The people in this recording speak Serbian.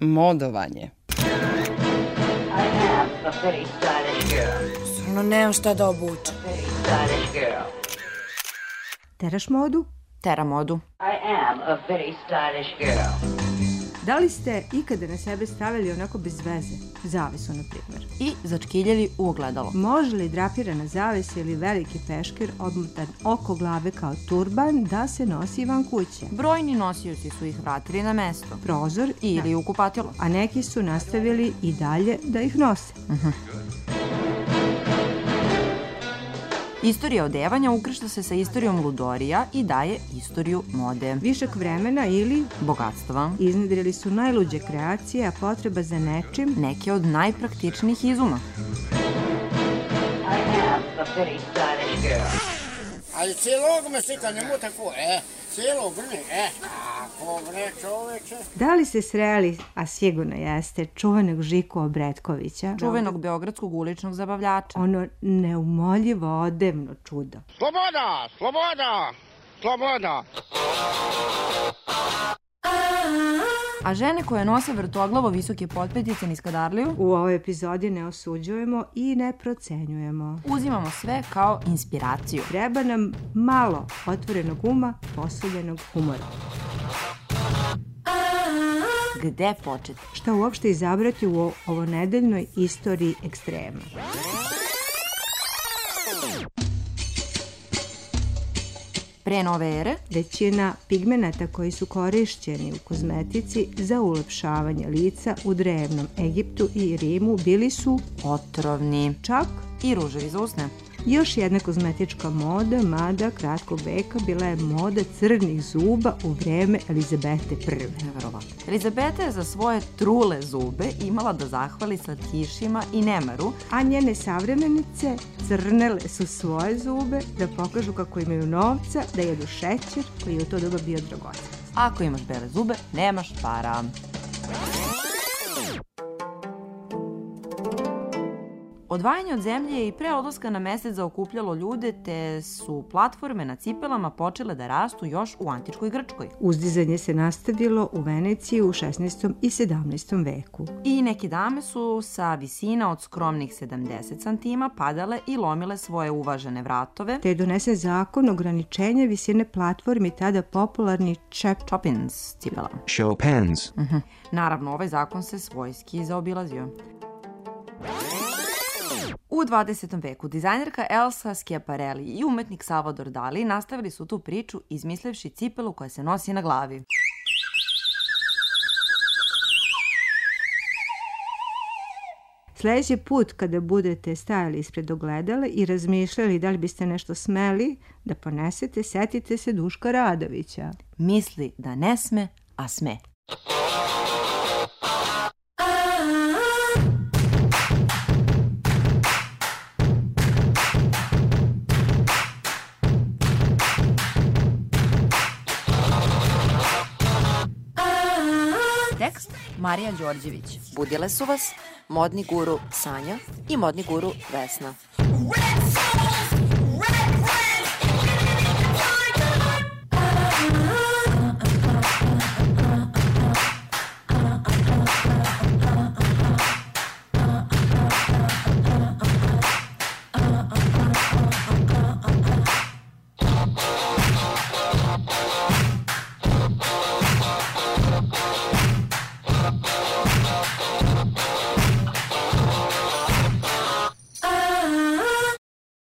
modovanje. Stvarno nemam šta da obučem. Teraš modu? Tera modu. Da li ste ikada na sebe stavili onako bez veze? Zavesu, na primjer. I začkiljeli u ogledalo. Može li drapirana zavesa ili veliki peškir obmotan oko glave kao turban da se nosi van kuće? Brojni nosioci su ih vratili na mesto. Prozor ili u kupatilo. A neki su nastavili i dalje da ih nose. Istorija odevanja ukršta se sa istorijom ludorija i daje istoriju mode. Višak vremena ili bogatstva iznedrili su najluđe kreacije, a potreba za nečim neke od najpraktičnijih izuma. Ali cijelog me slika njemu tako, cijelog ne, ako bre čoveče. Da li ste sreli, a sigurno jeste, čuvenog Žiku Obretkovića? Čuvenog beogradskog uličnog zabavljača. Ono neumoljivo odevno čudo. Sloboda, sloboda, sloboda. A žene koje nose vrtoglavo visoke potpetice niz kadarliju u ovoj epizodi ne osuđujemo i ne procenjujemo. Uzimamo sve kao inspiraciju. Treba nam malo otvorenog uma, posoljenog humora. Gde početi? Šta uopšte izabrati u ovonedeljnoj istoriji ekstrema? Pre nove ere, većina pigmenata koji su korišćeni u kozmetici za ulepšavanje lica u drevnom Egiptu i Rimu bili su otrovni, čak i ruževi za usne. Još jedna kozmetička moda, mada kratkog veka, bila je moda crnih zuba u vreme Elizabete I. Neverovatno. Elizabeta je za svoje trule zube imala da zahvali slatkišima i nemaru, a njene savremenice crnele su svoje zube da pokažu kako imaju novca, da jedu šećer koji je u to doba bio dragocen. Ako imaš bele zube, nemaš para. Odvajanje od zemlje je i pre odlaska na mesec zaokupljalo ljude, te su platforme na cipelama počele da rastu još u antičkoj Grčkoj. Uzdizanje se nastavilo u Veneciji u 16. i 17. veku. I neke dame su sa visina od skromnih 70 santima padale i lomile svoje uvažene vratove. Te je donesen zakon ograničenja visine platformi tada popularni Chopins cipela. Chopins. Naravno, ovaj zakon se svojski zaobilazio. U 20. veku dizajnerka Elsa Schiaparelli i umetnik Salvador Dali nastavili su tu priču izmislivši cipelu koja se nosi na glavi. Sljedeći put kada budete stajali ispred ogledala i razmišljali da li biste nešto smeli da ponesete, setite se Duška Radovića. Misli da ne sme, a sme. Tekst Marija Đorđević. Budile su vas modni guru Sanja i modni guru Vesna.